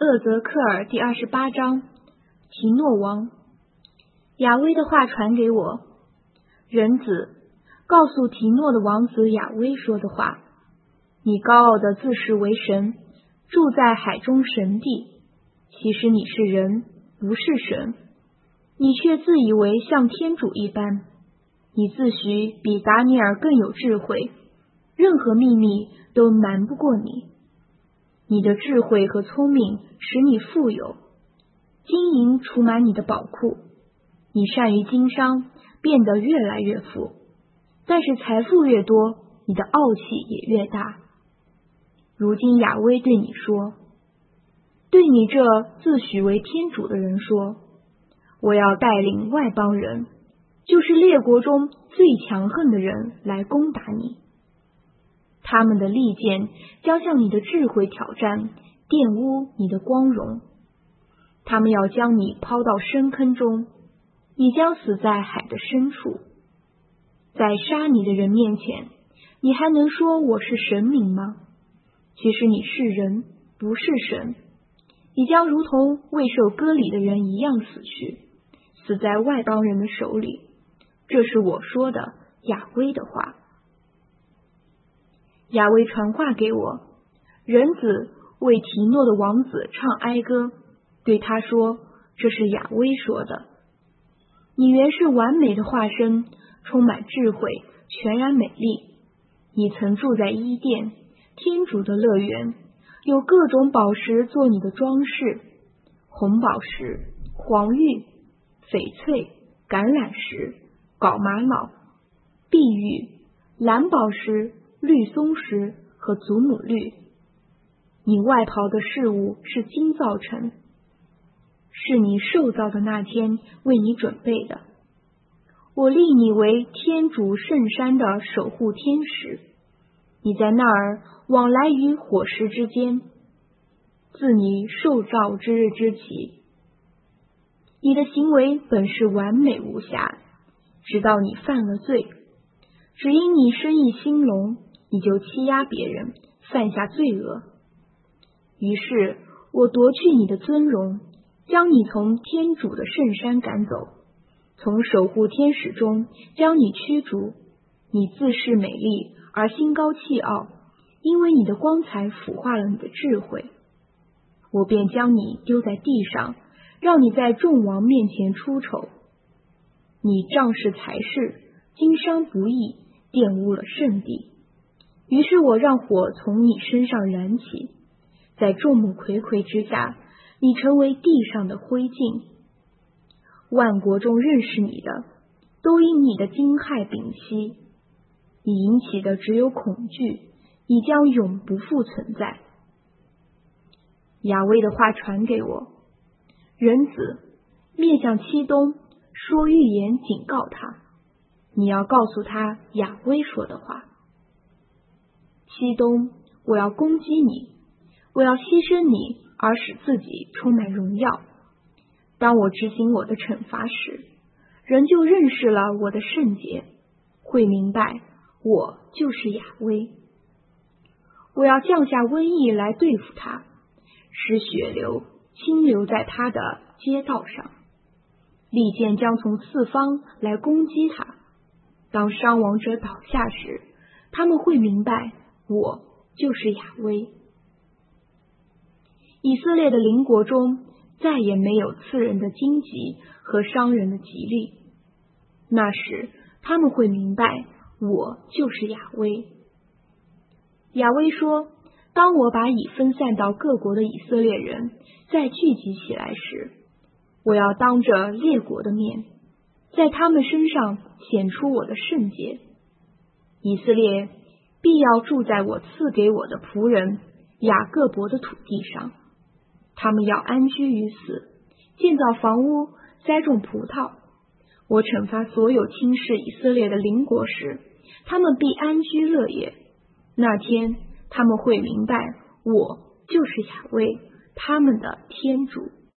厄泽克尔第28章，提诺王。亚威的话传给我，人子，告诉提诺的王子亚威说的话。你高傲的自视为神，住在海中神地，其实你是人，不是神。你却自以为像天主一般，你自诩比达尼尔更有智慧，任何秘密都瞒不过你。你的智慧和聪明使你富有，金银储满你的宝库，你善于经商，变得越来越富。但是财富越多，你的傲气也越大。如今亚威对你说，对你这自诩为天主的人说，我要带领外邦人，就是列国中最强横的人来攻打你。他们的利剑将向你的智慧挑战，玷污你的光荣。他们要将你抛到深坑中，你将死在海的深处。在杀你的人面前，你还能说我是神明吗？其实你是人，不是神。你将如同未受割礼的人一样死去，死在外邦人的手里。这是我说的亚威的话。亚威传话给我，人子为提诺的王子唱哀歌，对他说，这是亚威说的。你原是完美的化身，充满智慧，全然美丽。你曾住在伊甸，天主的乐园，有各种宝石做你的装饰，红宝石、黄玉、翡翠、橄榄石、缟玛瑙、碧玉、蓝宝石、绿松石和祖母绿。你外袍的饰物是金造成，是你受造的那天为你准备的。我立你为天主圣山的守护天使，你在那儿往来于火石之间，自你受造之日之起。你的行为本是完美无瑕，直到你犯了罪，只因你生意兴隆，你就欺压别人，犯下罪恶。于是我夺去你的尊荣，将你从天主的圣山赶走，从守护天使中将你驱逐。你自恃美丽而心高气傲，因为你的光彩腐化了你的智慧。我便将你丢在地上，让你在众王面前出丑。你仗势才是，经商不义，玷污了圣地。于是我让火从你身上燃起，在众目睽睽之下，你成为地上的灰烬。万国中认识你的，都因你的惊骇屏息。你引起的只有恐惧，你将永不复存在。亚威的话传给我，人子，面向漆东，说预言警告他，你要告诉他亚威说的话。漆东，我要攻击你，我要牺牲你，而使自己充满荣耀。当我执行我的惩罚时，人就认识了我的圣洁，会明白我就是亚威。我要降下瘟疫来对付他，使血流倾流在他的街道上，利剑将从四方来攻击他。当伤亡者倒下时，他们会明白我就是亚威。以色列的邻国中再也没有刺人的荆棘和伤人的吉利，那时他们会明白我就是亚威。亚威说，当我把已分散到各国的以色列人再聚集起来时，我要当着列国的面，在他们身上显出我的圣洁。以色列必要住在我赐给我的仆人雅各伯的土地上，他们要安居于此，建造房屋，栽种葡萄。我惩罚所有轻视以色列的邻国时，他们必安居乐业。那天他们会明白我就是亚威，他们的天主。